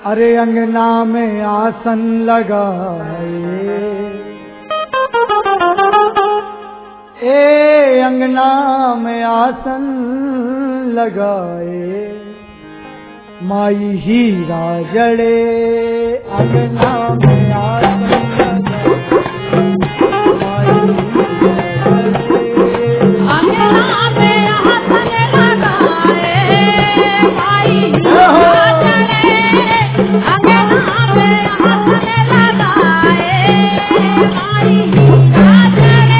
अरे अंगना में आसन लगाए, ए अंगना में आसन लगाए, माई हीरा जड़े अंगना में आसन लगाए, माई अंगना में आसन लगाए, माई हीरा जड़े, अंगना में आसन लगाए, माई हीरा जड़े।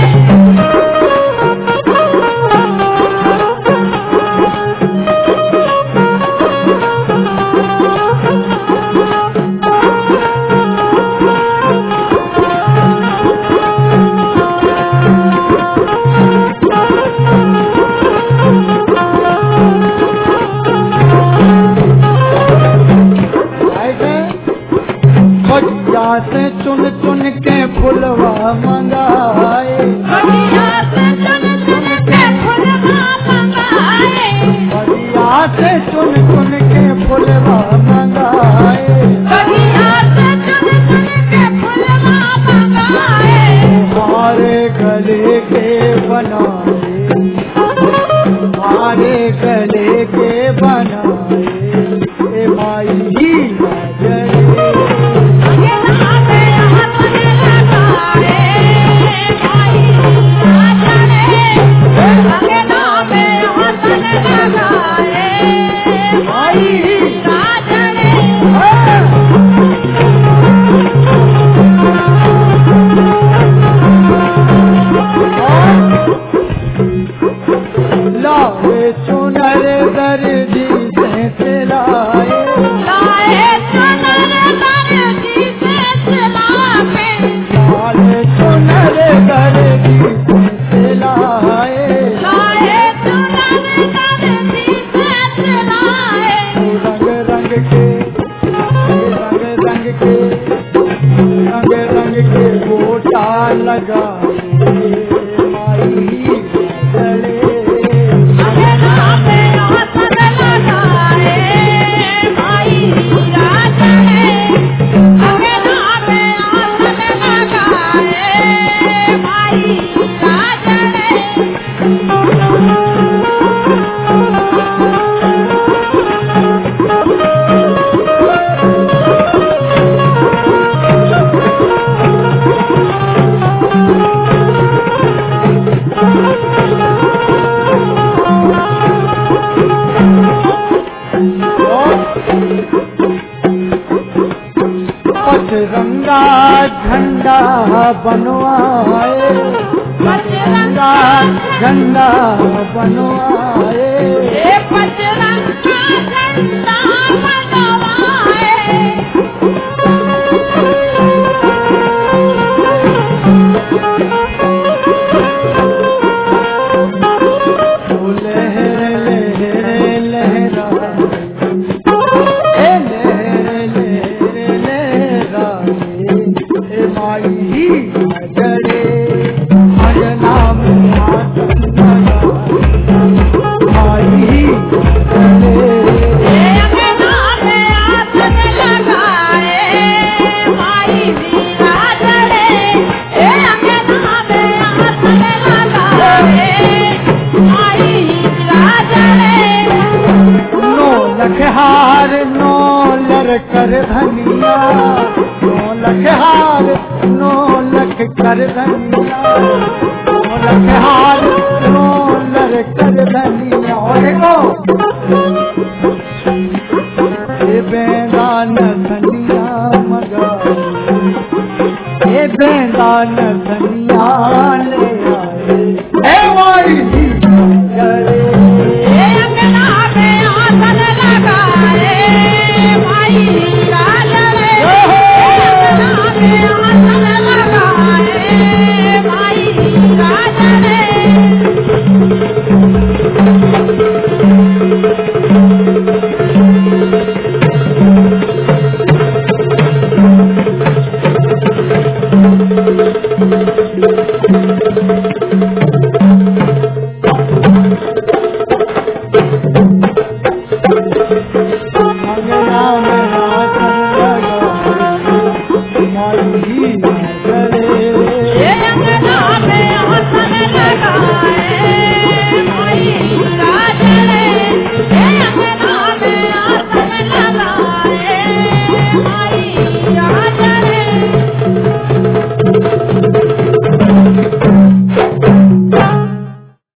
से चुन चुन के फुलवा मंगाए, बढ़िया से चुन चुन के फुलवा मंगाए, बढ़िया से चुन चुन के फुलवा मंगाए, बढ़िया से चुन चुन के फुलवा मंगाए, हमारे गले के बनाए, हमारे गले के बनाए, ए माई हीरा जड़े, अंगना में आसन लगाए, माई हीरा जड़े, अंगना में आसन लगाए, माई हीरा जड़े। लाए चुनर दर्जी से सिलाए, लाए चुनर दर्जी से सिलाए, लाए चुनर दर्जी से सिलाए, लाए चुनर दर्जी से सिलाए, रंग रंग के रंग रंग के रंग रंग के गोटा लगाए, माई जड़े, अंगना में आसन लगाए, माई हीरा जड़े, अंगना में आसन लगाए, माई हीरा जड़े। पचरंगा झंडा बनवाए, पचरंगा झंडा बनवाए, ए पचरंगा झंडा बनवाए, लहर लहर लहराए, ए लहर लहर लहराए, ए माई हीरा जड़े, अंगना में आसन लगाए, माई हीरा जड़े, ए अंगना में आसन लगाए, माई हीरा जड़े, ए अंगना में आसन लगाए, माई हीरा जड़े। नो लखहार नो लर कर धनिया, नो लखहार नो लख कर धनिया, नो लखहार नो लर कर धनिया, और गो ए बेदान धनिया मगाए, ए बेदान धनिया ले